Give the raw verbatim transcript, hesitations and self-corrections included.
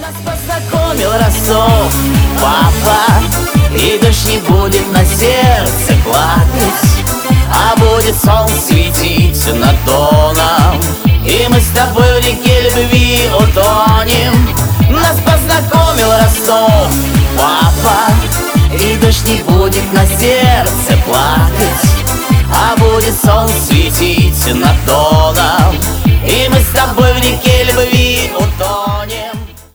Нас познакомил Ростов, папа, и дождь не будет на сердце плакать, а будет солнце светить над Доном, и мы с тобой в реке любви утонем. Нас познакомил Ростов, папа, и дождь не будет на сердце плакать, а будет солнце светить над Доном, и мы с тобой в реке любви